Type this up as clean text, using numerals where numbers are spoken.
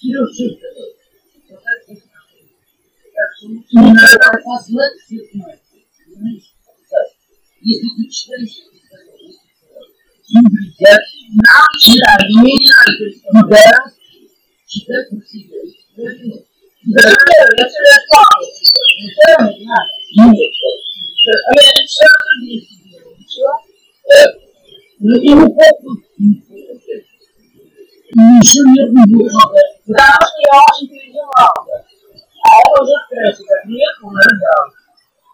Если ты читаешь, нам читать, не надо, читать по себе. Да, я все расслабил. Не надо. А я читаю, но ему похуй. Ничего нет, не будет. Потому что я